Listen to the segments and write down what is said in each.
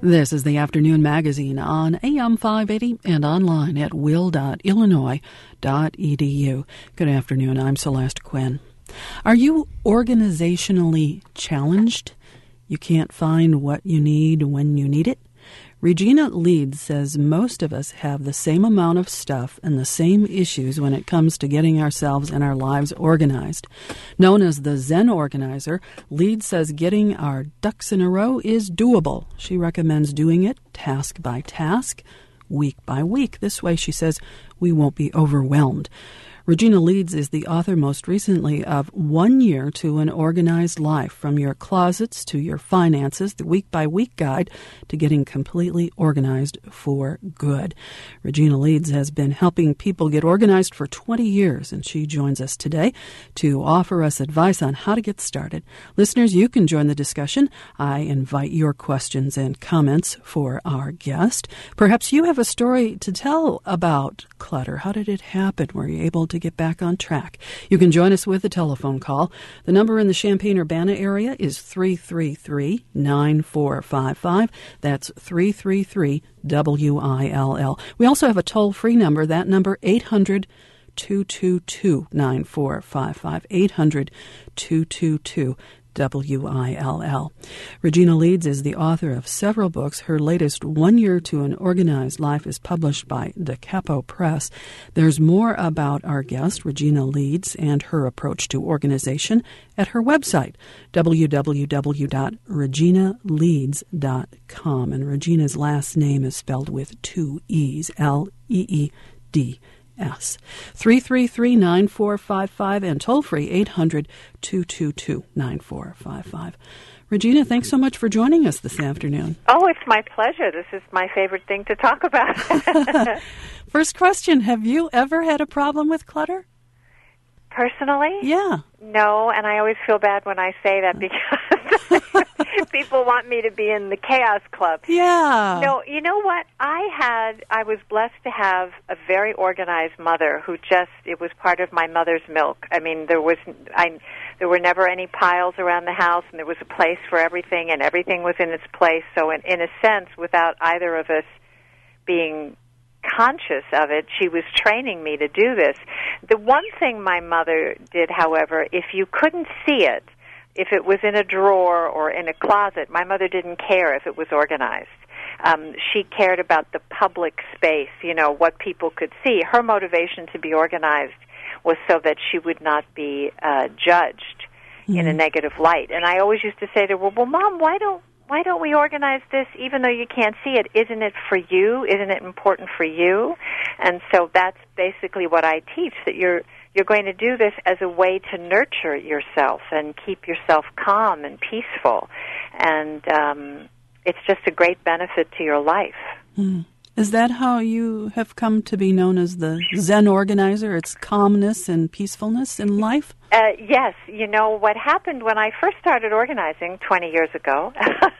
This is the Afternoon Magazine on AM 580 and online at will.illinois.edu. Good afternoon. I'm Celeste Quinn. Are you organizationally challenged? You can't find what you need when you need it? Regina Leeds says most of us have the same amount of stuff and the same issues when it comes to getting ourselves and our lives organized. Known as the Zen organizer, Leeds says getting our ducks in a row is doable. She recommends doing it task by task, week by week. This way, she says, we won't be overwhelmed. Regina Leeds is the author most recently of 1 Year to an Organized Life, From Your Closets to Your Finances, the week-by-week guide to getting completely organized for good. Regina Leeds has been helping people get organized for 20 years, and she joins us today to offer us advice on how to get started. Listeners, you can join the discussion. I invite your questions and comments for our guest. Perhaps you have a story to tell about clutter. How did it happen? Were you able to get back on track? You can join us with a telephone call. The number in the Champaign-Urbana area is 333-9455. That's 333-WILL. We also have a toll-free number. That number, 800-222-9455. 800-222-WILL. Regina Leeds is the author of several books. Her latest, 1 Year to an Organized Life, is published by Da Capo Press. There's more about our guest, Regina Leeds, and her approach to organization at her website, www.reginaleeds.com. And Regina's last name is spelled with two E's, L-E-E-D. 333-9455 and toll-free 800-222-9455. Regina, thanks so much for joining us this afternoon. Oh, it's my pleasure. This is my favorite thing to talk about. First question, have you ever had a problem with clutter? Personally? Yeah. No, and I always feel bad when I say that because people want me to be in the chaos club. Yeah. No, you know what? I was blessed to have a very organized mother who it was part of my mother's milk. I mean, there were never any piles around the house, and there was a place for everything, and everything was in its place. So in a sense, without either of us being conscious of it, she was training me to do this. The one thing my mother did, however, if you couldn't see it, if it was in a drawer or in a closet, my mother didn't care if it was organized. She cared about the public space, what people could see. Her motivation to be organized was so that she would not be judged in a negative light. And I always used to say to her, well, Mom, why don't we organize this even though you can't see it? Isn't it for you? Isn't it important for you? And so that's basically what I teach, that you're going to do this as a way to nurture yourself and keep yourself calm and peaceful. And it's just a great benefit to your life. Mm. Is that how you have come to be known as the Zen organizer? It's calmness and peacefulness in life? Yes. You know, what happened when I first started organizing 20 years ago,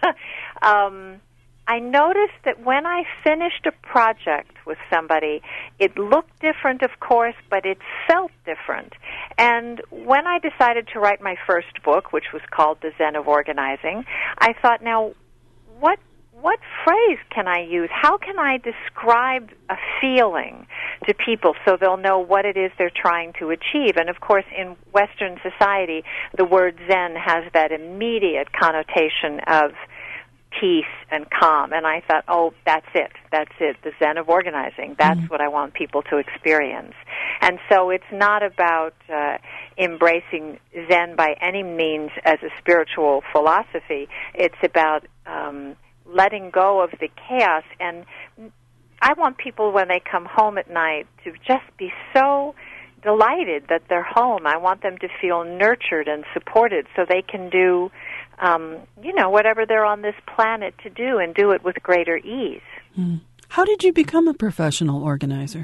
I noticed that when I finished a project with somebody, it looked different, of course, but it felt different. And when I decided to write my first book, which was called The Zen of Organizing, I thought, now, what phrase can I use? How can I describe a feeling to people so they'll know what it is they're trying to achieve? And, of course, in Western society, the word Zen has that immediate connotation of peace and calm. And I thought, oh, that's it, the Zen of organizing. That's what I want people to experience. And so it's not about embracing Zen by any means as a spiritual philosophy. It's about letting go of the chaos. And I want people, when they come home at night, to just be so delighted that they're home. I want them to feel nurtured and supported so they can do whatever they're on this planet to do, and do it with greater ease. How did you become a professional organizer?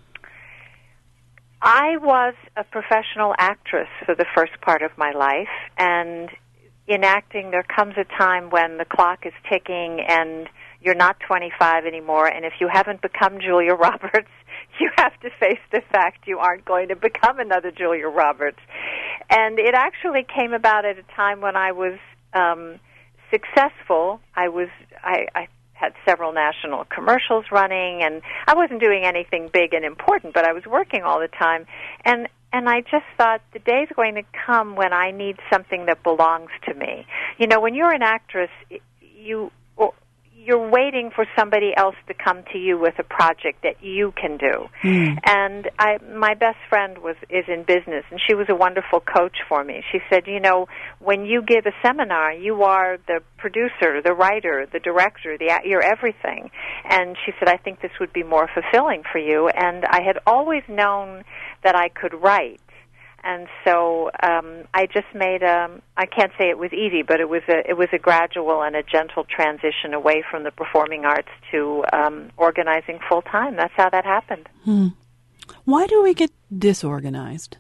I was a professional actress for the first part of my life, and in acting there comes a time when the clock is ticking and you're not 25 anymore, and if you haven't become Julia Roberts, you have to face the fact you aren't going to become another Julia Roberts. And it actually came about at a time when I was successful. I had several national commercials running, and I wasn't doing anything big and important, but I was working all the time. And I just thought the day's going to come when I need something that belongs to me. You know, when you're an actress, you're waiting for somebody else to come to you with a project that you can do. And my best friend is in business, and she was a wonderful coach for me. She said, you know, when you give a seminar, you are the producer, the writer, the director, you're everything. And she said, I think this would be more fulfilling for you. And I had always known that I could write. And so I just made I can't say it was easy, but it was a gradual and a gentle transition away from the performing arts to organizing full time. That's how that happened. Why do we get disorganized?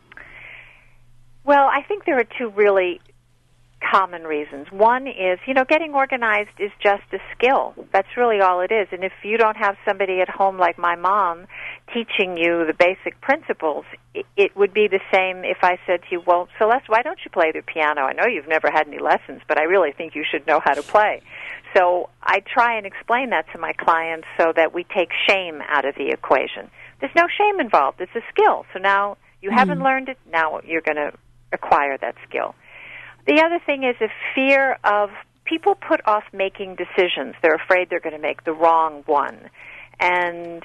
Well, I think there are two really common reasons. One is, you know, getting organized is just a skill. That's really all it is. And if you don't have somebody at home like my mom teaching you the basic principles, it would be the same if I said to you, well, Celeste, why don't you play the piano? I know you've never had any lessons, but I really think you should know how to play. So I try and explain that to my clients so that we take shame out of the equation. There's no shame involved. It's a skill. So now you haven't learned it, now you're going to acquire that skill. The other thing is a fear of people put off making decisions. They're afraid they're going to make the wrong one. And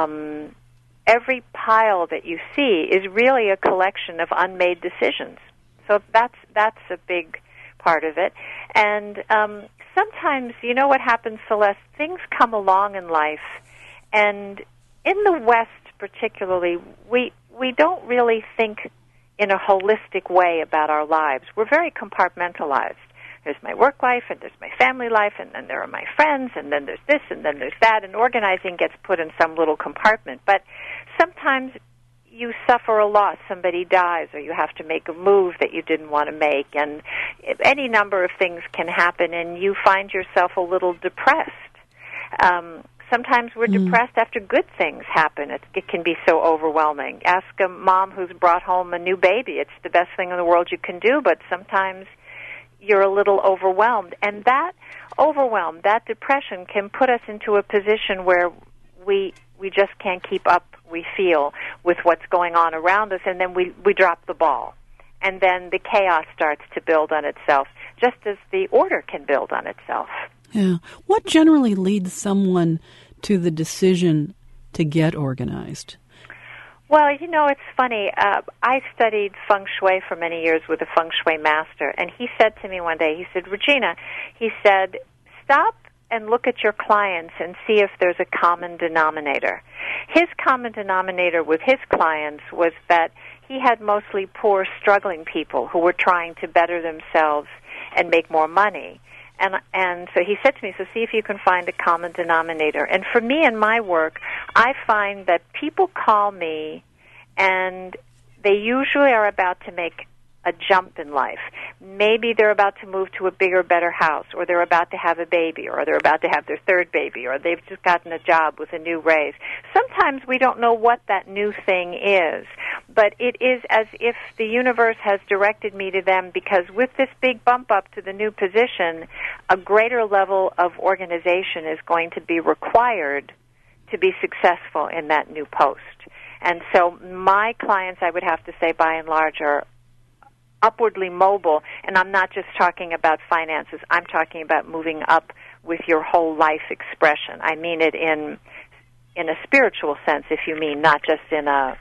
every pile that you see is really a collection of unmade decisions. So that's a big part of it. And sometimes, you know what happens, Celeste? Things come along in life, and in the West particularly, we don't really think in a holistic way about our lives. We're very compartmentalized. There's my work life, and there's my family life, and then there are my friends, and then there's this, and then there's that, and organizing gets put in some little compartment. But sometimes you suffer a loss. Somebody dies, or you have to make a move that you didn't want to make, and any number of things can happen, and you find yourself a little depressed. Sometimes we're depressed after good things happen. It can be so overwhelming. Ask a mom who's brought home a new baby. It's the best thing in the world you can do, but sometimes you're a little overwhelmed. And that overwhelm, that depression, can put us into a position where we just can't keep up, we feel, with what's going on around us, and then we drop the ball. And then the chaos starts to build on itself, just as the order can build on itself. Yeah. What generally leads someone to the decision to get organized? Well, you know, it's funny. I studied feng shui for many years with a feng shui master, and he said to me one day, he said, Regina, he said, stop and look at your clients and see if there's a common denominator. His common denominator with his clients was that he had mostly poor, struggling people who were trying to better themselves and make more money. And so he said to me, so see if you can find a common denominator. And for me in my work, I find that people call me and they usually are about to make a jump in life. Maybe they're about to move to a bigger, better house, or they're about to have a baby, or they're about to have their third baby, or they've just gotten a job with a new raise. Sometimes we don't know what that new thing is, but it is as if the universe has directed me to them, because with this big bump up to the new position, a greater level of organization is going to be required to be successful in that new post. And so my clients, I would have to say, by and large, are upwardly mobile, and I'm not just talking about finances. I'm talking about moving up with your whole life expression. I mean it in a spiritual sense, if you mean, not just in a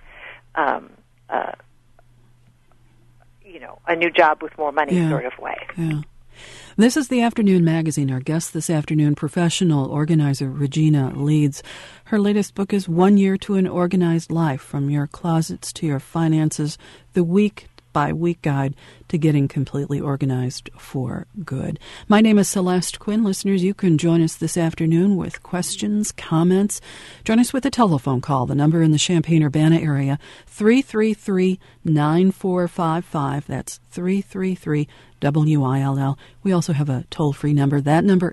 new job with more money sort of way. Yeah. This is the Afternoon Magazine. Our guest this afternoon, professional organizer Regina Leeds. Her latest book is 1 Year to an Organized Life, From Your Closets to Your Finances, the week-by-week guide to getting completely organized for good. My name is Celeste Quinn. Listeners, you can join us this afternoon with questions, comments. Join us with a telephone call. The number in the Champaign-Urbana area, 333-9455. That's 333-WILL. We also have a toll-free number. That number,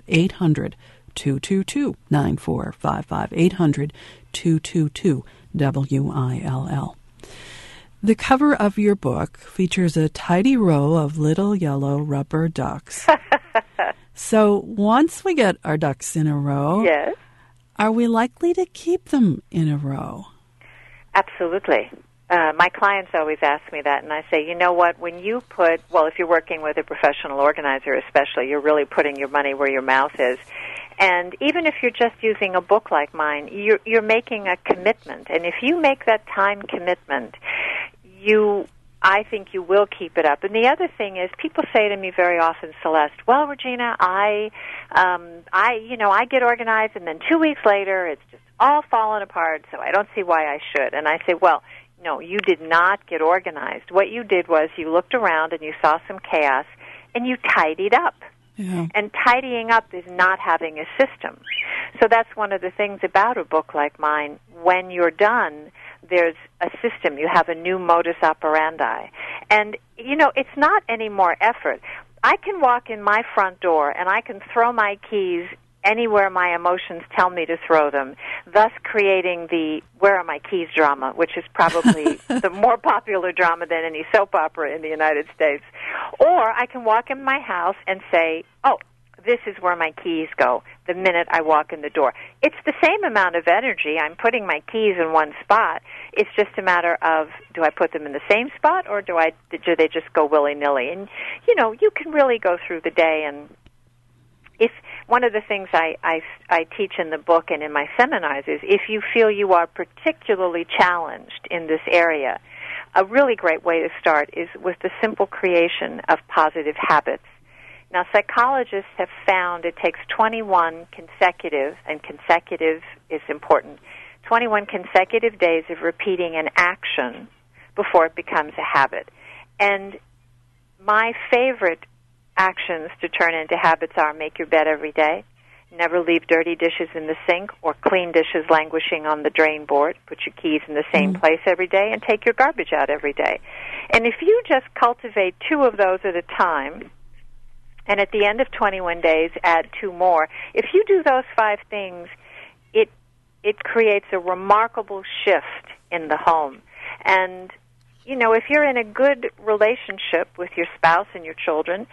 800-222-9455. 800-222-WILL. The cover of your book features a tidy row of little yellow rubber ducks So once we get our ducks in a row, Yes. are we likely to keep them in a row? Absolutely. My clients always ask me that, and I say, you know what, when you put, well, if you're working with a professional organizer especially, you're really putting your money where your mouth is. And even if you're just using a book like mine, you're making a commitment. And if you make that time commitment, I think you will keep it up. And the other thing is, people say to me very often, Celeste, well, Regina, I get organized, and then 2 weeks later, it's just all fallen apart, so I don't see why I should. And I say, well, no, you did not get organized. What you did was you looked around and you saw some chaos, and you tidied up. Yeah. And tidying up is not having a system. So that's one of the things about a book like mine. When you're done, there's a system. You have a new modus operandi. And, it's not any more effort. I can walk in my front door and I can throw my keys anywhere my emotions tell me to throw them, thus creating the where are my keys drama, which is probably the more popular drama than any soap opera in the United States. Or I can walk in my house and say, oh, this is where my keys go the minute I walk in the door. It's the same amount of energy. I'm putting my keys in one spot. It's just a matter of, do I put them in the same spot, or do they just go willy-nilly? And, you can really go through the day, and if one of the things I teach in the book and in my seminars is, if you feel you are particularly challenged in this area, a really great way to start is with the simple creation of positive habits. Now, psychologists have found it takes 21 consecutive, and consecutive is important, 21 consecutive days of repeating an action before it becomes a habit. And my favorite actions to turn into habits are: make your bed every day, never leave dirty dishes in the sink or clean dishes languishing on the drain board, put your keys in the same place every day, and take your garbage out every day. And if you just cultivate 2 of those at a time, and at the end of 21 days add 2 more, if you do those 5 things, it creates a remarkable shift in the home. And if you're in a good relationship with your spouse and your children,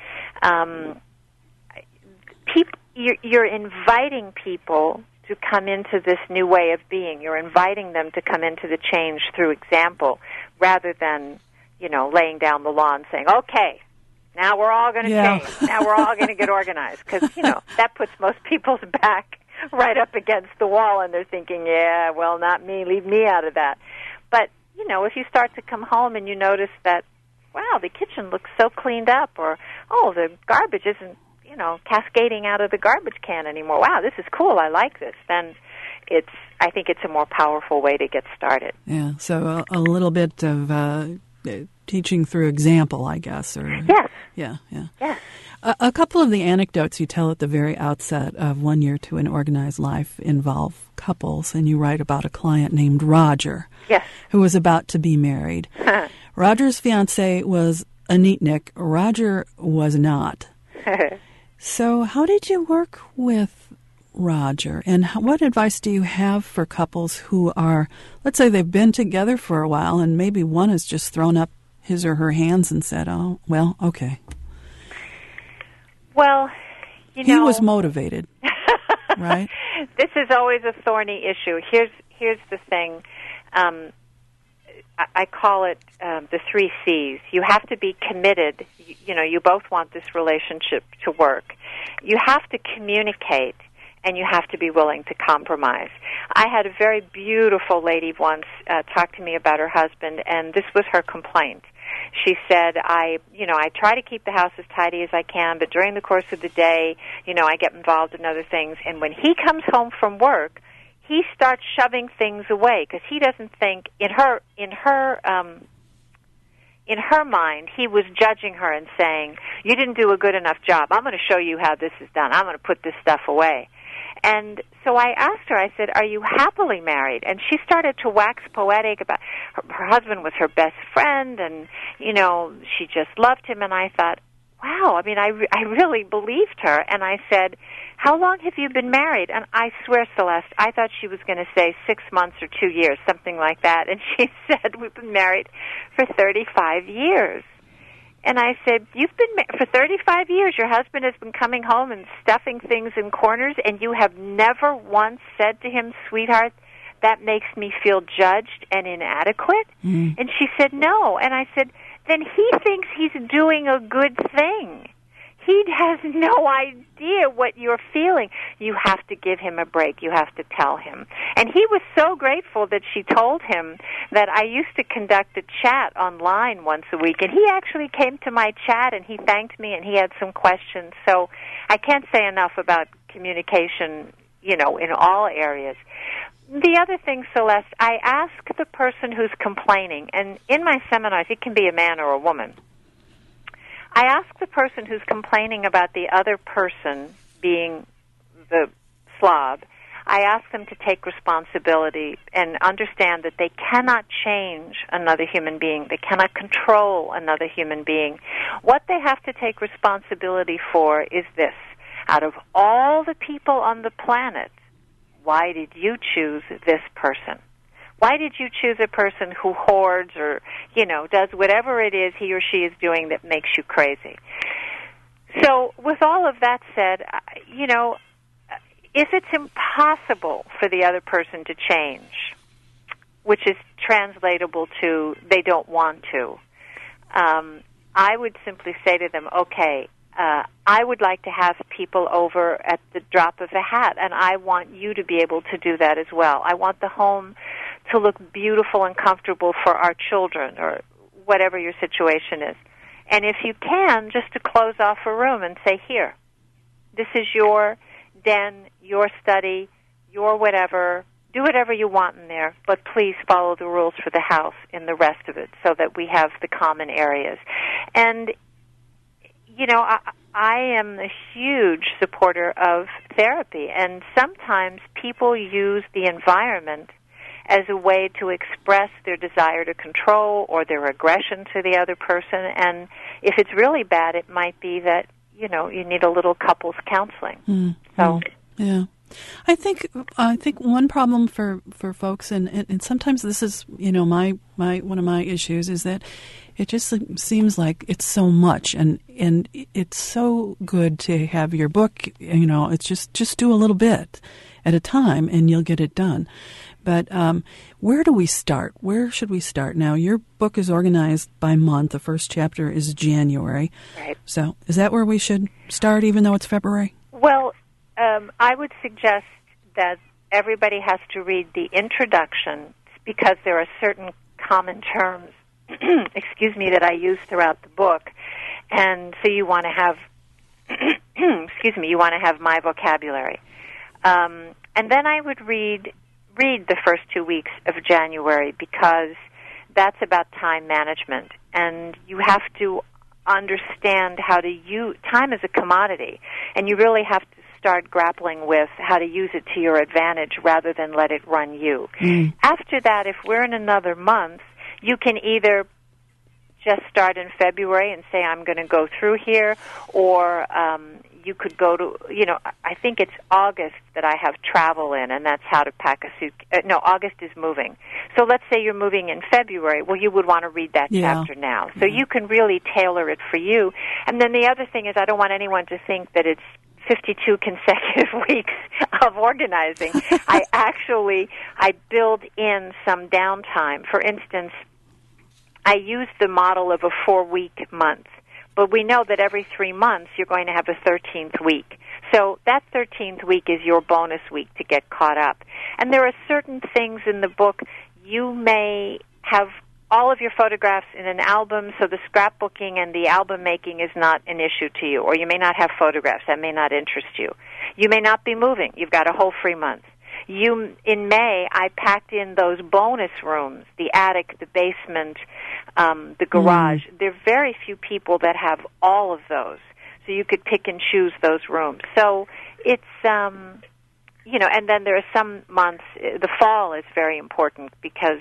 you're inviting people to come into this new way of being. You're inviting them to come into the change through example, rather than, laying down the law and saying, okay, now we're all going to change. Now we're all going to get organized. Because, that puts most people's back right up against the wall, and they're thinking, yeah, well, not me, leave me out of that. But if you start to come home and you notice that, wow, the kitchen looks so cleaned up, or, oh, the garbage isn't, cascading out of the garbage can anymore. Wow, this is cool. I like this. Then I think it's a more powerful way to get started. Yeah, so a little bit of teaching through example, I guess. Or, yes. Yeah. Yes. A couple of the anecdotes you tell at the very outset of 1 Year to an Organized Life involve couples, and you write about a client named Roger, yes, who was about to be married. Roger's fiancée was a neatnik. Roger was not. So how did you work with Roger, and what advice do you have for couples who are, let's say they've been together for a while, and maybe one has just thrown up his or her hands and said, oh, well, okay. Well, he was motivated, right? This is always a thorny issue. Here's the thing. I call it the 3 C's. You have to be committed. You both want this relationship to work. You have to communicate, and you have to be willing to compromise. I had a very beautiful lady once talk to me about her husband, and this was her complaint. She said, I try to keep the house as tidy as I can, but during the course of the day, I get involved in other things. And when he comes home from work, he starts shoving things away because he doesn't think, in her mind, he was judging her and saying, you didn't do a good enough job. I'm going to show you how this is done. I'm going to put this stuff away. And so I asked her, I said, are you happily married? And she started to wax poetic about her husband was her best friend, and, she just loved him. And I thought, wow, I really believed her. And I said, how long have you been married? And I swear, Celeste, I thought she was going to say 6 months or 2 years, something like that. And she said, we've been married for 35 years. And I said, you've been for 35 years, your husband has been coming home and stuffing things in corners, and you have never once said to him, sweetheart, that makes me feel judged and inadequate? Mm. And she said, no. And I said, then he thinks he's doing a good thing. He has no idea what you're feeling. You have to give him a break. You have to tell him. And he was so grateful that she told him that I used to conduct a chat online once a week. And he actually came to my chat, and he thanked me, and he had some questions. So I can't say enough about communication, in all areas. The other thing, Celeste, I ask the person who's complaining, and in my seminars, it can be a man or a woman. I ask the person who's complaining about the other person being the slob, I ask them to take responsibility and understand that they cannot change another human being. They cannot control another human being. What they have to take responsibility for is this. Out of all the people on the planet, why did you choose this person? Why did you choose a person who hoards or, does whatever it is he or she is doing that makes you crazy? So with all of that said, if it's impossible for the other person to change, which is translatable to they don't want to, I would simply say to them, okay, I would like to have people over at the drop of a hat, and I want you to be able to do that as well. I want the home to look beautiful and comfortable for our children, or whatever your situation is. And if you can, just to close off a room and say, here, this is your den, your study, your whatever. Do whatever you want in there, but please follow the rules for the house in the rest of it so that we have the common areas. And I am a huge supporter of therapy, and sometimes people use the environment as a way to express their desire to control or their aggression to the other person. And if it's really bad, it might be that, you need a little couples counseling. Mm-hmm. Yeah. I think one problem for folks, and sometimes this is, my one of my issues, is that it just seems like it's so much, and it's so good to have your book, it's just do a little bit at a time and you'll get it done. But where do we start? Where should we start? Now, your book is organized by month. The first chapter is January. Right. So is that where we should start, even though it's February? Well, I would suggest that everybody has to read the introduction, because there are certain common terms, that I use throughout the book. And so you want to have, you want to have my vocabulary. And then I would read the first 2 weeks of January, because that's about time management. And you have to understand how to use time as a commodity, and you really have to start grappling with how to use it to your advantage rather than let it run you. Mm. After that, if we're in another month, you can either just start in February and say, I'm going to go through here, or you could go to, I think it's August that I have travel in, and that's how to pack a suit. No, August is moving. So let's say you're moving in February. Well, you would want to read that chapter now. So you can really tailor it for you. And then the other thing is, I don't want anyone to think that it's 52 consecutive weeks of organizing. I build in some downtime. For instance, I use the model of a 4-week month. But we know that every 3 months you're going to have a 13th week. So that 13th week is your bonus week to get caught up. And there are certain things in the book. You may have all of your photographs in an album, so the scrapbooking and the album making is not an issue to you. Or you may not have photographs. That may not interest you. You may not be moving. You've got a whole free month. In May, I packed in those bonus rooms, the attic, the basement, the garage. There are very few people that have all of those, so you could pick and choose those rooms. So it's, and then there are some months, the fall is very important because,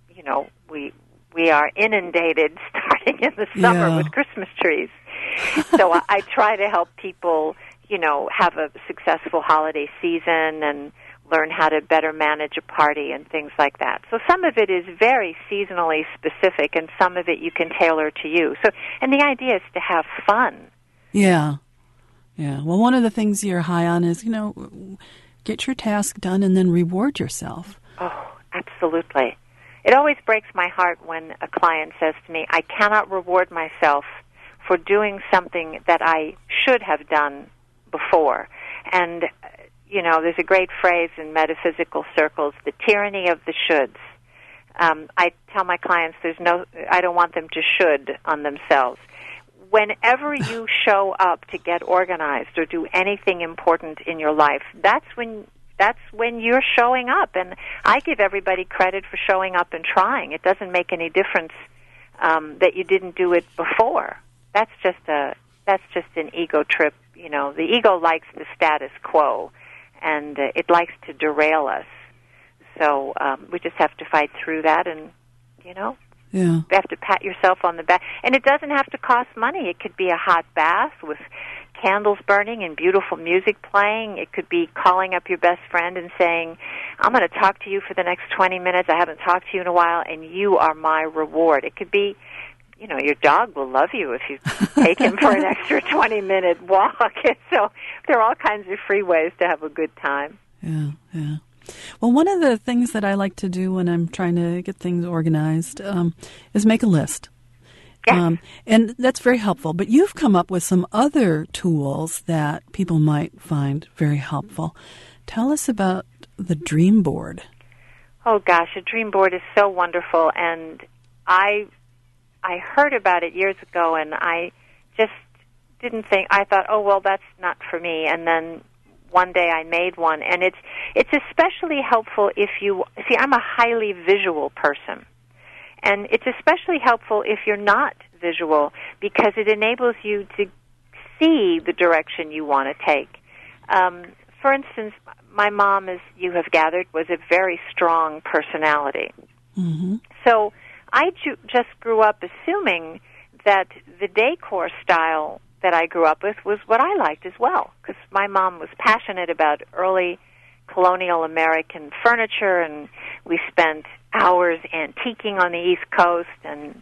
we are inundated starting in the summer with Christmas trees. So I try to help people, have a successful holiday season and learn how to better manage a party and things like that. So some of it is very seasonally specific, and some of it you can tailor to you. So, and the idea is to have fun. Yeah. Well, one of the things you're high on is, get your task done and then reward yourself. Oh, absolutely. It always breaks my heart when a client says to me, I cannot reward myself for doing something that I should have done before. And, there's a great phrase in metaphysical circles, the tyranny of the shoulds. I tell my clients I don't want them to should on themselves. Whenever you show up to get organized or do anything important in your life, that's when you're showing up. And I give everybody credit for showing up and trying. It doesn't make any difference that you didn't do it before. That's just an ego trip. The ego likes the status quo, and it likes to derail us. So we just have to fight through that, and Yeah. you have to pat yourself on the back. And it doesn't have to cost money. It could be a hot bath with candles burning and beautiful music playing. It could be calling up your best friend and saying, I'm going to talk to you for the next 20 minutes. I haven't talked to you in a while, and you are my reward. It could be, your dog will love you if you take him for an extra 20-minute walk. So there are all kinds of free ways to have a good time. Yeah. Well, one of the things that I like to do when I'm trying to get things organized is make a list. Yes. And that's very helpful. But you've come up with some other tools that people might find very helpful. Tell us about the dream board. Oh, gosh, a dream board is so wonderful. And I heard about it years ago, and I just didn't think, I thought, oh, well, that's not for me. And then one day I made one, and it's especially helpful if you, see, I'm a highly visual person. And it's especially helpful if you're not visual, because it enables you to see the direction you want to take. For instance, my mom, as you have gathered, was a very strong personality. Mm-hmm. So I just grew up assuming that the decor style that I grew up with was what I liked as well, because my mom was passionate about early colonial American furniture, and we spent hours antiquing on the East Coast, and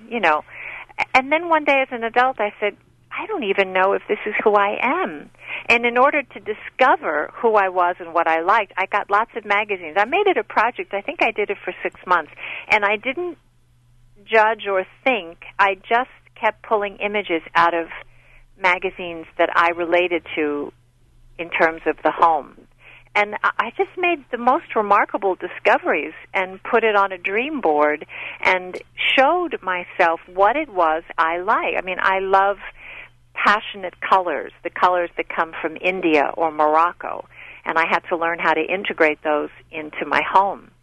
and then one day as an adult I said, I don't even know if this is who I am. And in order to discover who I was and what I liked, I got lots of magazines. I made it a project. I think I did it for 6 months, and I didn't judge or think. I just kept pulling images out of magazines that I related to in terms of the home. And I just made the most remarkable discoveries and put it on a dream board and showed myself what it was I like. I mean, I love passionate colors, the colors that come from India or Morocco, and I had to learn how to integrate those into my home.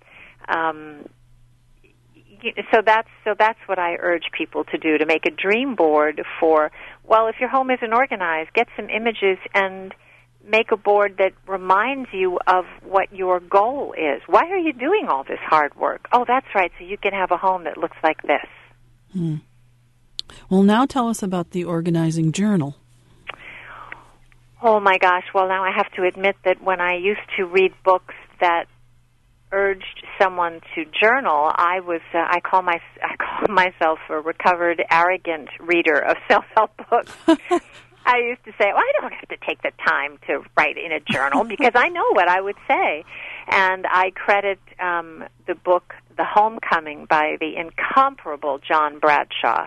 So that's what I urge people to do, to make a dream board for, well, if your home isn't organized, get some images and make a board that reminds you of what your goal is. Why are you doing all this hard work? Oh, that's right, so you can have a home that looks like this. Well, now tell us about the organizing journal. Oh, my gosh. Well, now I have to admit that when I used to read books that urged someone to journal, I call myself a recovered, arrogant reader of self-help books. I used to say, well, I don't have to take the time to write in a journal because I know what I would say. And I credit the book, The Homecoming, by the incomparable John Bradshaw,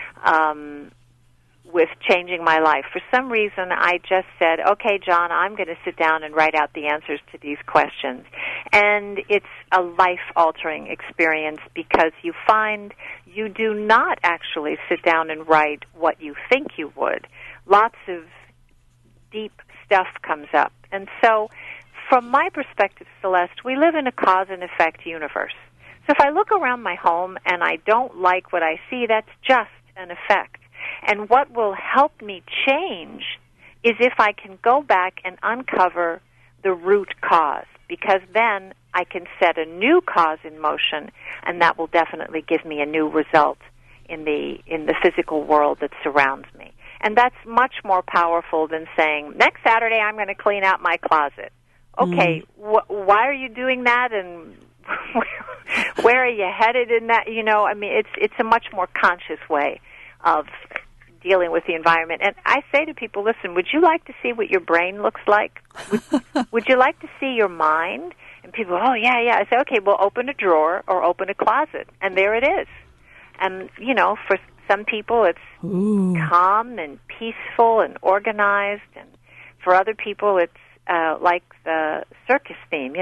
with changing my life. For some reason, I just said, okay, John, I'm going to sit down and write out the answers to these questions. And it's a life-altering experience because you find you do not actually sit down and write what you think you would. Lots of deep stuff comes up. And so, from my perspective, Celeste, we live in a cause and effect universe. So if I look around my home and I don't like what I see, that's just an effect. And what will help me change is if I can go back and uncover the root cause, because then I can set a new cause in motion, and that will definitely give me a new result in the physical world that surrounds me. And that's much more powerful than saying, next Saturday I'm going to clean out my closet. okay, why are you doing that, and where are you headed in that? I mean, it's a much more conscious way of dealing with the environment. And I say to people, listen, would you like to see what your brain looks like? Would you like to see your mind? And people, oh, yeah. I say, okay, well, open a drawer or open a closet, and there it is. And, for some people it's calm and peaceful and organized, and for other people it's like the circus theme,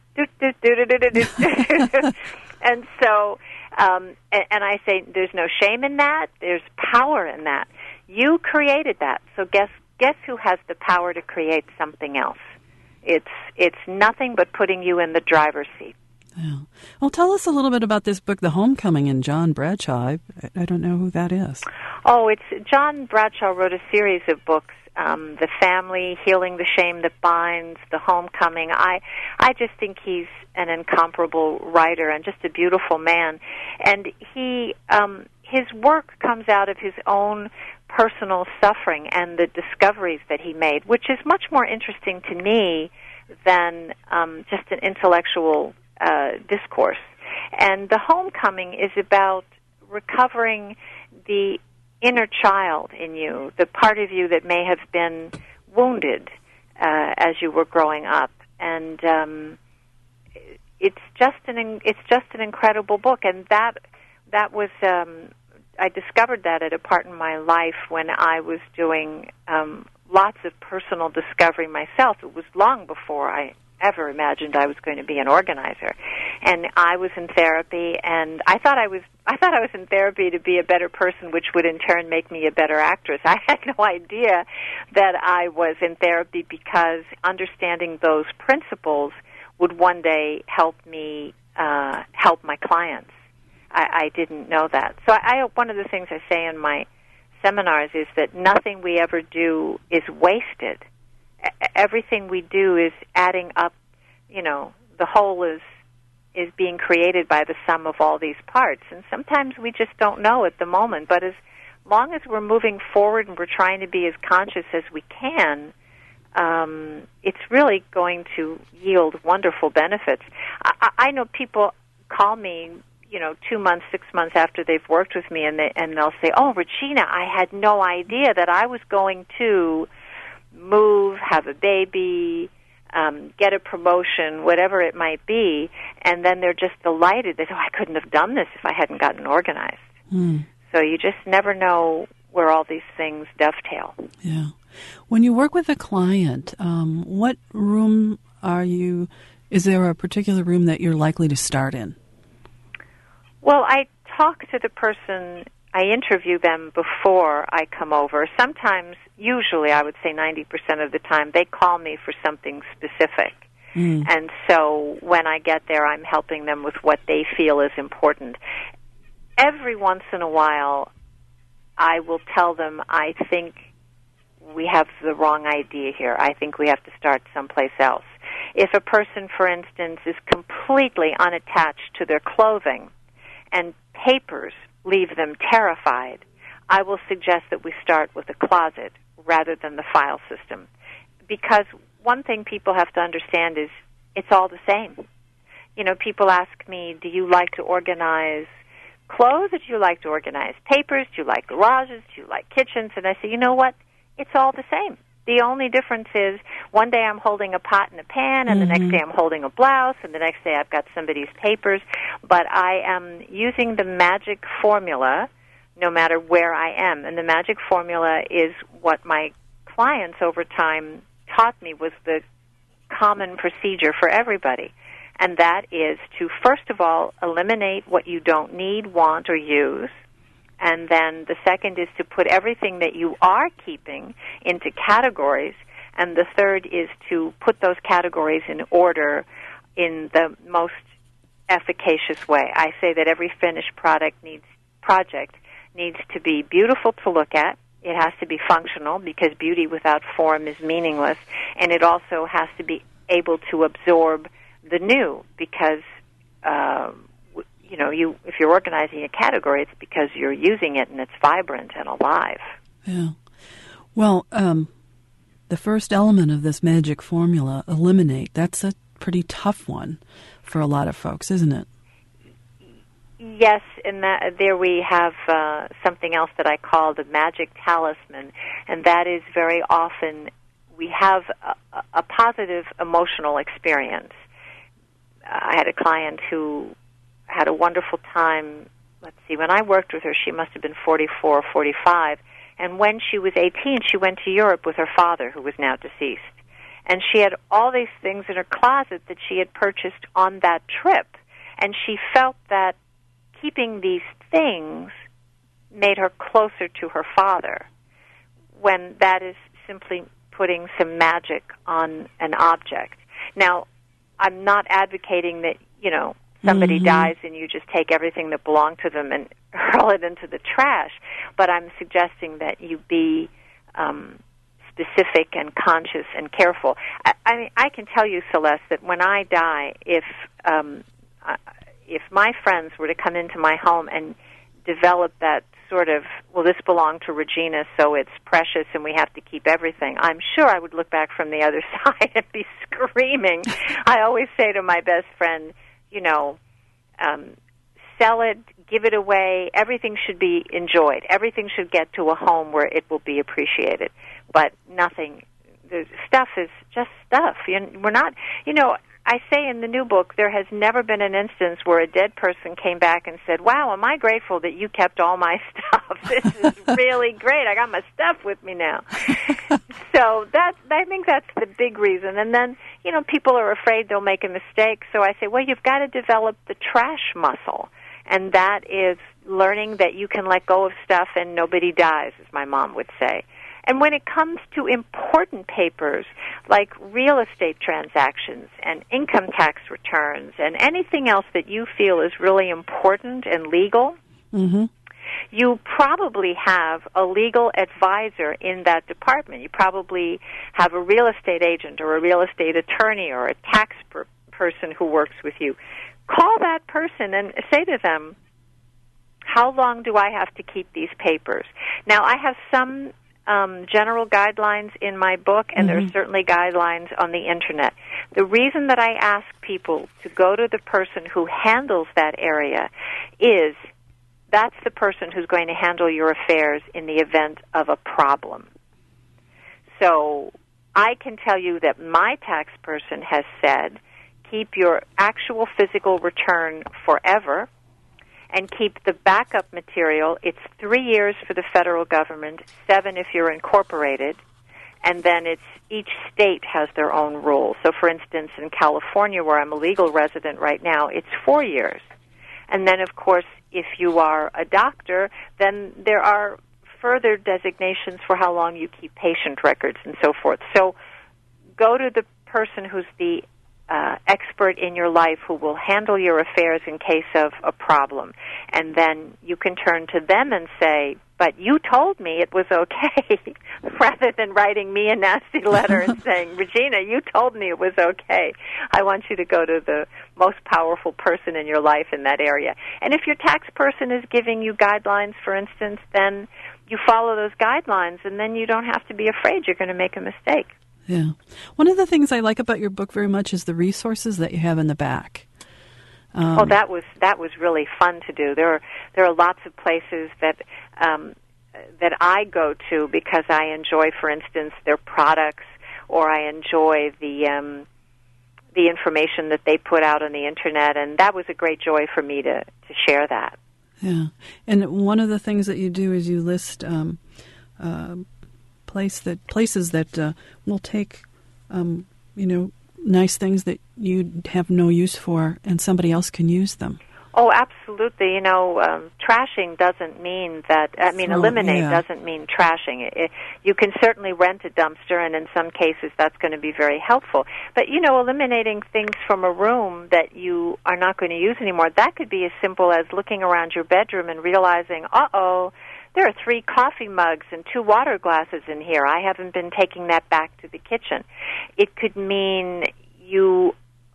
And so, and I say there's no shame in that. There's power in that. You created that, so guess who has the power to create something else? It's nothing but putting you in the driver's seat. Yeah. Well, tell us a little bit about this book, The Homecoming, and John Bradshaw. I don't know who that is. Oh, it's John Bradshaw wrote a series of books. The Family, Healing the Shame That Binds, The Homecoming. I just think he's an incomparable writer and just a beautiful man. And his work comes out of his own personal suffering and the discoveries that he made, which is much more interesting to me than just an intellectual discourse. And The Homecoming is about recovering the inner child in you, the part of you that may have been wounded as you were growing up, and it's just an incredible book. And that was I discovered that at a part in my life when I was doing lots of personal discovery myself. It was long before I ever imagined I was going to be an organizer, and I was in therapy, and I thought I was in therapy to be a better person, which would in turn make me a better actress. I had no idea that I was in therapy because understanding those principles would one day help me help my clients. I didn't know that. So one of the things I say in my seminars is that nothing we ever do is wasted. Everything we do is adding up. The whole is being created by the sum of all these parts. And sometimes we just don't know at the moment. But as long as we're moving forward and we're trying to be as conscious as we can, it's really going to yield wonderful benefits. I know people call me, 2 months, 6 months after they've worked with me, and they'll say, "Oh, Regina, I had no idea that I was going to move, have a baby, get a promotion, whatever it might be," and then they're just delighted that, I couldn't have done this if I hadn't gotten organized. So you just never know where all these things dovetail. Yeah. When you work with a client, what room is there a particular room that you're likely to start in? Well, I talk to the person, I interview them before I come over. Sometimes, usually I would say 90% of the time, they call me for something specific. And so when I get there, I'm helping them with what they feel is important. Every once in a while, I will tell them, I think we have the wrong idea here. I think we have to start someplace else. If a person, for instance, is completely unattached to their clothing and papers leave them terrified, I will suggest that we start with a closet rather than the file system. Because one thing people have to understand is it's all the same. People ask me, do you like to organize clothes, or do you like to organize papers? Do you like garages? Do you like kitchens? And I say, you know what? It's all the same. The only difference is one day I'm holding a pot and a pan, and the next day I'm holding a blouse, and the next day I've got somebody's papers. But I am using the magic formula no matter where I am. And the magic formula is what my clients over time taught me was the common procedure for everybody. And that is to, first of all, eliminate what you don't need, want, or use. And then the second is to put everything that you are keeping into categories. And the third is to put those categories in order in the most efficacious way. I say that every finished project needs to be beautiful to look at. It has to be functional, because beauty without form is meaningless. And it also has to be able to absorb the new, because if you're organizing a category, it's because you're using it and it's vibrant and alive. Yeah. Well, The first element of this magic formula, eliminate, that's a pretty tough one for a lot of folks, isn't it? Yes, and there we have something else that I call the magic talisman, and that is very often we have a positive emotional experience. I had a client who had a wonderful time. Let's see, when I worked with her, she must have been 44 or 45, and when she was 18, she went to Europe with her father, who was now deceased. And she had all these things in her closet that she had purchased on that trip, and she felt that keeping these things made her closer to her father, when that is simply putting some magic on an object. Now, I'm not advocating that, somebody dies and you just take everything that belonged to them and hurl it into the trash, but I'm suggesting that you be specific and conscious and careful. I mean, I can tell you, Celeste, that when I die, if my friends were to come into my home and develop that sort of, well, this belonged to Regina, so it's precious and we have to keep everything, I'm sure I would look back from the other side and be screaming. I always say to my best friend, sell it, give it away. Everything should be enjoyed. Everything should get to a home where it will be appreciated. But nothing, the stuff is just stuff. We're not, I say in the new book, there has never been an instance where a dead person came back and said, wow, am I grateful that you kept all my stuff. This is really great. I got my stuff with me now. So I think that's the big reason. And then, people are afraid they'll make a mistake. So I say, well, you've got to develop the trash muscle. And that is learning that you can let go of stuff and nobody dies, as my mom would say. And when it comes to important papers like real estate transactions and income tax returns and anything else that you feel is really important and legal, you probably have a legal advisor in that department. You probably have a real estate agent or a real estate attorney or a tax person who works with you. Call that person and say to them, how long do I have to keep these papers? Now, I have some general guidelines in my book, and there are certainly guidelines on the Internet. The reason that I ask people to go to the person who handles that area is that's the person who's going to handle your affairs in the event of a problem. So I can tell you that my tax person has said, keep your actual physical return forever, and keep the backup material. It's 3 years for the federal government, 7 if you're incorporated, and then each state has their own rules. So, for instance, in California, where I'm a legal resident right now, it's 4 years. And then, of course, if you are a doctor, then there are further designations for how long you keep patient records and so forth. So go to the person who's the expert in your life who will handle your affairs in case of a problem. And then you can turn to them and say, but you told me it was okay, rather than writing me a nasty letter and saying, Regina, you told me it was okay. I want you to go to the most powerful person in your life in that area. And if your tax person is giving you guidelines, for instance, then you follow those guidelines, and then you don't have to be afraid you're going to make a mistake. Yeah. One of the things I like about your book very much is the resources that you have in the back. That was really fun to do. There are lots of places that I go to because I enjoy, for instance, their products, or I enjoy the information that they put out on the Internet, and that was a great joy for me to share that. Yeah. And one of the things that you do is you list places that will take, nice things that you have no use for, and somebody else can use them. Oh, absolutely. Trashing doesn't mean that, eliminate doesn't mean trashing. You can certainly rent a dumpster, and in some cases that's going to be very helpful. But, eliminating things from a room that you are not going to use anymore, that could be as simple as looking around your bedroom and realizing, there are 3 coffee mugs and 2 water glasses in here. I haven't been taking that back to the kitchen. It could mean you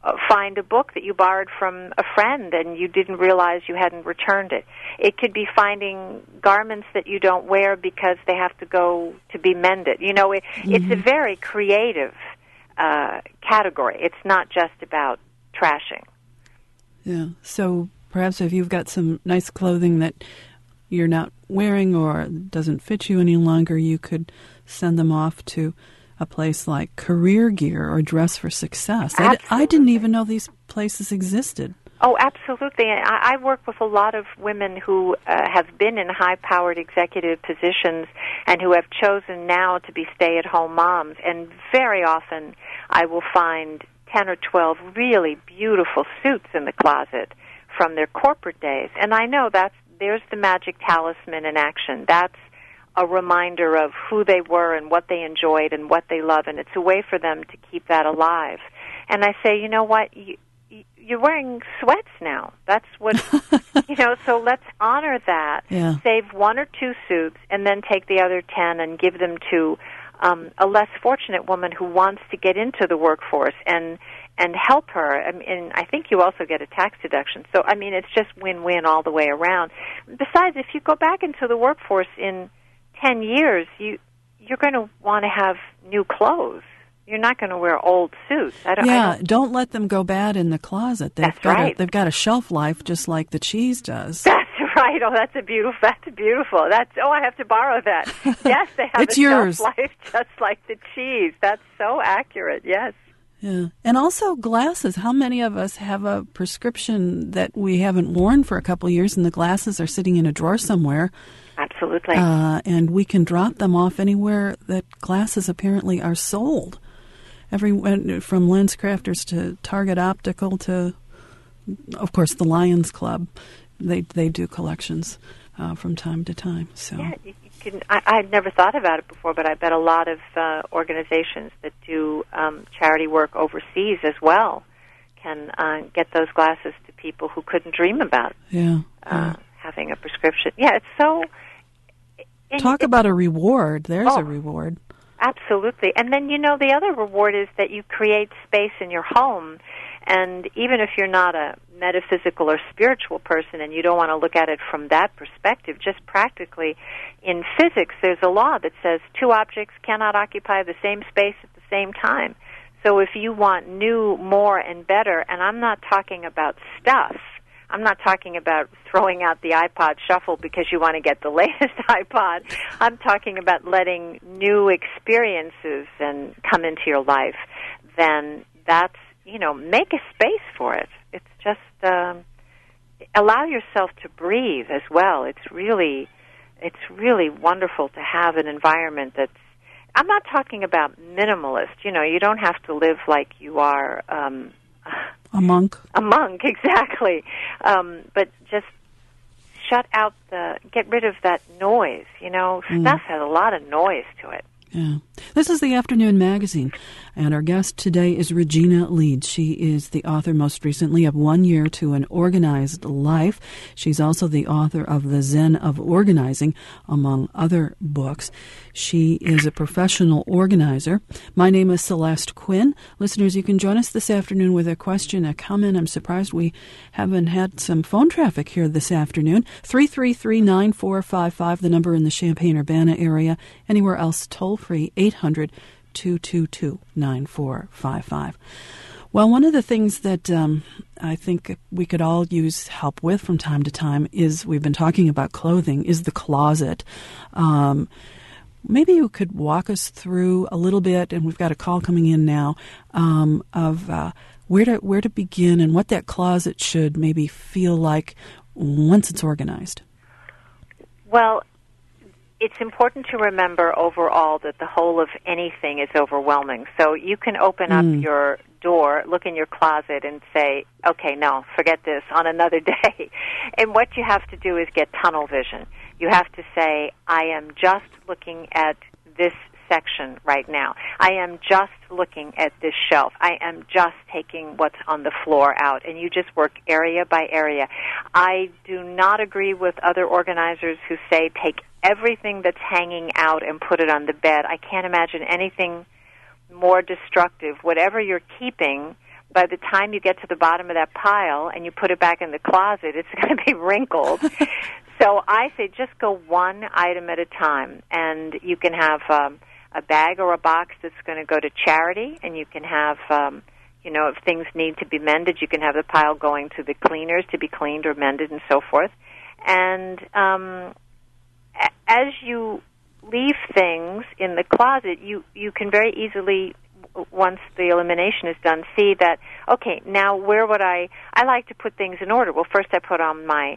find a book that you borrowed from a friend and you didn't realize you hadn't returned it. It could be finding garments that you don't wear because they have to go to be mended. It's a very creative category. It's not just about trashing. Yeah. So perhaps if you've got some nice clothing that you're not wearing or doesn't fit you any longer, you could send them off to a place like Career Gear or Dress for Success. I didn't even know these places existed. Oh, absolutely. I work with a lot of women who have been in high-powered executive positions and who have chosen now to be stay-at-home moms. And very often I will find 10 or 12 really beautiful suits in the closet from their corporate days. And I know there's the magic talisman in action. That's a reminder of who they were and what they enjoyed and what they love, and it's a way for them to keep that alive. And I say, you know what, you're wearing sweats now. That's what, so let's honor that. Yeah. Save 1 or 2 suits and then take the other 10 and give them to a less fortunate woman who wants to get into the workforce and help her. And I think you also get a tax deduction. So, it's just win-win all the way around. Besides, if you go back into the workforce in 10 years, you're going to want to have new clothes. You're not going to wear old suits. Don't let them go bad in the closet. That's right. They've got a shelf life just like the cheese does. That's right. Oh, that's beautiful. I have to borrow that. Yes, they have it's a yours. shelf life just like the cheese. That's so accurate, yes. Yeah. And also glasses. How many of us have a prescription that we haven't worn for a couple of years and the glasses are sitting in a drawer somewhere? Absolutely. And we can drop them off anywhere that glasses apparently are sold. From Lens Crafters to Target Optical to, of course, the Lions Club. They do collections from time to time. So yeah, I'd never thought about it before, but I bet a lot of organizations that do charity work overseas as well can get those glasses to people who couldn't dream about having a prescription. Yeah, it's so... Talk about a reward. There's a reward. Absolutely. And then, the other reward is that you create space in your home. And even if you're not a metaphysical or spiritual person and you don't want to look at it from that perspective, just practically in physics, there's a law that says 2 objects cannot occupy the same space at the same time. So if you want new, more, and better, and I'm not talking about stuff, I'm not talking about throwing out the iPod Shuffle because you want to get the latest iPod. I'm talking about letting new experiences and come into your life. Then that's, make a space for it. It's just allow yourself to breathe as well. It's really wonderful to have an environment that's, I'm not talking about minimalist. You don't have to live like you are a monk. A monk, exactly. But just get rid of that noise. Stuff has a lot of noise to it. Yeah. This is the Afternoon Magazine, and our guest today is Regina Leeds. She is the author most recently of 1 Year to an Organized Life. She's also the author of The Zen of Organizing, among other books. She is a professional organizer. My name is Celeste Quinn. Listeners, you can join us this afternoon with a question, a comment. I'm surprised we haven't had some phone traffic here this afternoon. 333-9455, the number in the Champaign-Urbana area. Anywhere else, toll-free, 800-222-9455. Well, one of the things that I think we could all use help with from time to time is, we've been talking about clothing, is the closet. Maybe you could walk us through a little bit, and we've got a call coming in now, of where to begin and what that closet should maybe feel like once it's organized. Well, it's important to remember overall that the whole of anything is overwhelming. So you can open up your door, look in your closet, and say, okay, no, forget this, on another day. And what you have to do is get tunnel vision. You have to say, I am just looking at this section right now. I am just looking at this shelf. I am just taking what's on the floor out. And you just work area by area. I do not agree with other organizers who say take everything that's hanging out and put it on the bed. I can't imagine anything more destructive. Whatever you're keeping by the time you get to the bottom of that pile and you put it back in the closet, it's going to be wrinkled. So I say just go one item at a time, and you can have a bag or a box that's going to go to charity, and you can have, if things need to be mended, you can have the pile going to the cleaners to be cleaned or mended and so forth. And as you leave things in the closet, you can very easily, once the elimination is done, see that, okay, now where would I like to put things in order. Well, first I put on my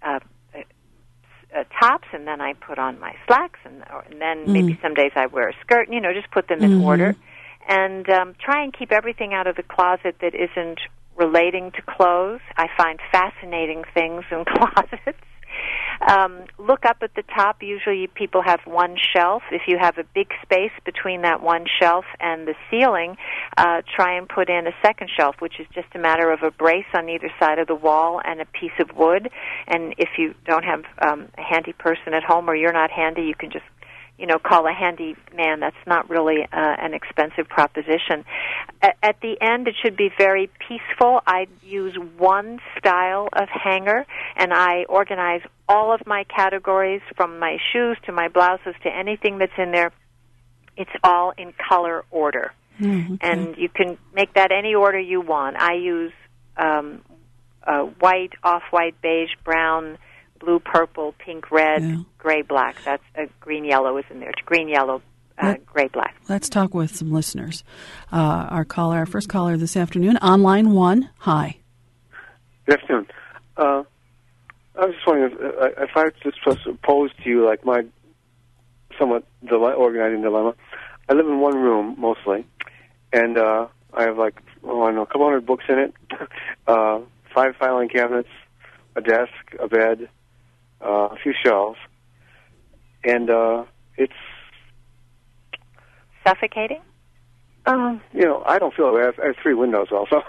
tops, and then I put on my slacks, and then maybe some days I wear a skirt, just put them in order. And try and keep everything out of the closet that isn't relating to clothes. I find fascinating things in closets. Look up at the top. Usually people have one shelf. If you have a big space between that one shelf and the ceiling, try and put in a second shelf, which is just a matter of a brace on either side of the wall and a piece of wood. And if you don't have a handy person at home, or you're not handy, you can just call a handy man. That's not really an expensive proposition. At the end, it should be very peaceful. I use one style of hanger, and I organize all of my categories, from my shoes to my blouses to anything that's in there. It's all in color order. And you can make that any order you want. I use white, off-white, beige, brown, blue, purple, pink, red, gray, black. That's green, yellow is in there. It's green, yellow, gray, black. Let's talk with some listeners. Our first caller this afternoon, on line 1. Hi. Good afternoon. I was just wondering if I was just supposed to pose to you like my somewhat organizing dilemma. I live in one room mostly, and I have a couple hundred books in it, 5 filing cabinets, a desk, a bed, a few shelves, and it's suffocating. I don't feel it. I have 3 windows also,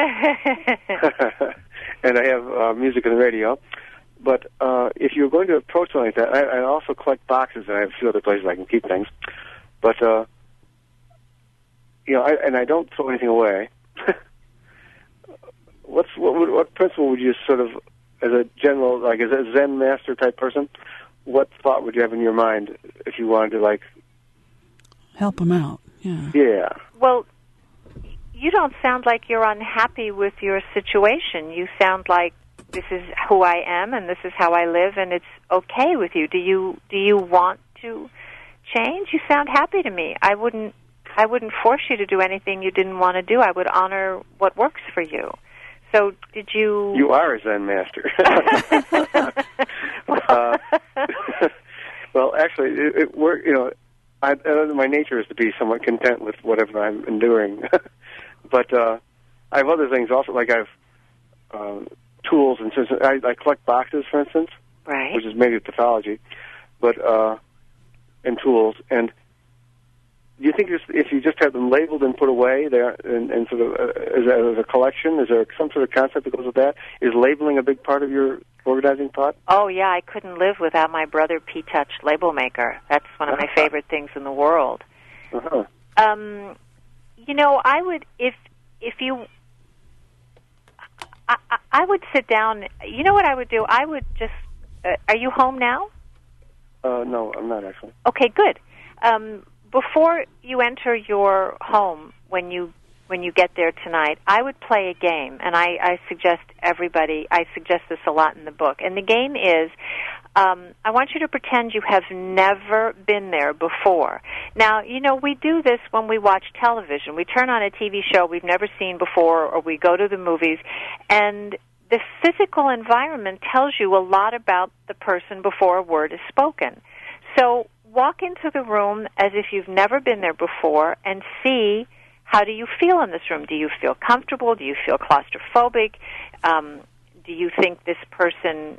and I have music and radio. But if you're going to approach something like that, I also collect boxes, and I have a few other places I can keep things. But I don't throw anything away. What principle would you sort of, as a general, like as a Zen master type person, what thought would you have in your mind if you wanted to help them out? Yeah. Yeah. Well, you don't sound like you're unhappy with your situation. You sound like this is who I am and this is how I live, and it's okay with you. Do you want to change? You sound happy to me. I wouldn't force you to do anything you didn't want to do. I would honor what works for you. So did you... You are a Zen master. Well, actually, my nature is to be somewhat content with whatever I'm enduring. But I have other things also, like I have tools, and I collect boxes, for instance, right, which is maybe pathology, but and tools. And do you think if you just have them labeled and put away there, and sort of as a collection, is there some sort of concept that goes with that? Is labeling a big part of your organizing thought? Oh yeah, I couldn't live without my brother P-Touch label maker. That's one of my favorite things in the world. I would if you. I would sit down. You know what I would do? I would just... are you home now? No, I'm not actually. Okay, good. Before you enter your home, when you get there tonight, I would play a game, and I suggest everybody... I suggest this a lot in the book. And the game is... I want you to pretend you have never been there before. Now, we do this when we watch television. We turn on a TV show we've never seen before, or we go to the movies, and the physical environment tells you a lot about the person before a word is spoken. So walk into the room as if you've never been there before and see, how do you feel in this room? Do you feel comfortable? Do you feel claustrophobic? Do you think this person...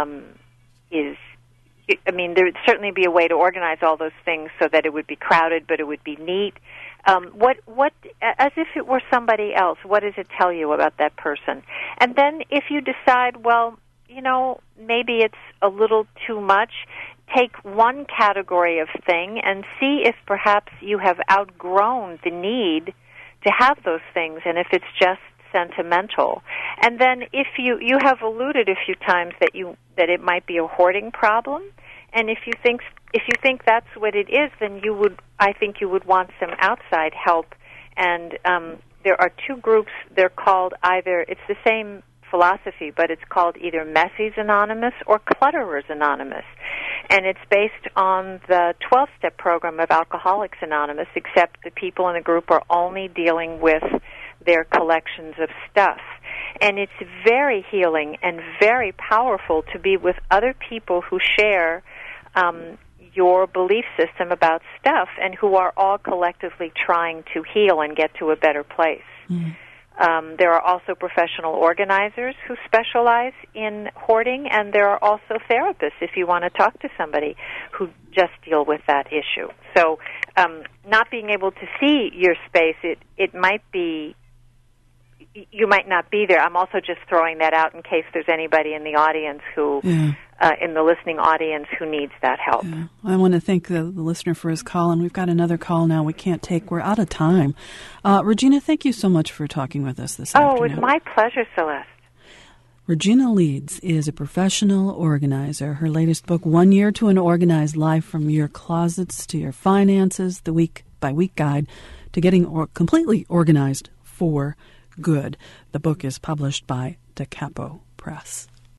there would certainly be a way to organize all those things so that it would be crowded, but it would be neat. What, as if it were somebody else, what does it tell you about that person? And then if you decide, well, maybe it's a little too much, take one category of thing and see if perhaps you have outgrown the need to have those things, and if it's just sentimental. And then if you have alluded a few times that it might be a hoarding problem, and if you think that's what it is, then I think you would want some outside help. And there are two groups. They're called it's the same philosophy, but it's called either Messies Anonymous or Clutterers Anonymous. And it's based on the 12-step program of Alcoholics Anonymous, except the people in the group are only dealing with their collections of stuff. And it's very healing and very powerful to be with other people who share your belief system about stuff and who are all collectively trying to heal and get to a better place. There are also professional organizers who specialize in hoarding, and there are also therapists if you want to talk to somebody who just deal with that issue. So not being able to see your space, it might be, you might not be there. I'm also just throwing that out in case there's anybody in the audience who, in the listening audience, who needs that help. Yeah. I want to thank the listener for his call, and we've got another call now we can't take. We're out of time. Regina, thank you so much for talking with us this afternoon. Oh, it's my pleasure, Celeste. Regina Leeds is a professional organizer. Her latest book, 1 Year to an Organized Life, From Your Closets to Your Finances, the week-by-week guide to getting completely organized for good. The book is published by Da Capo Press.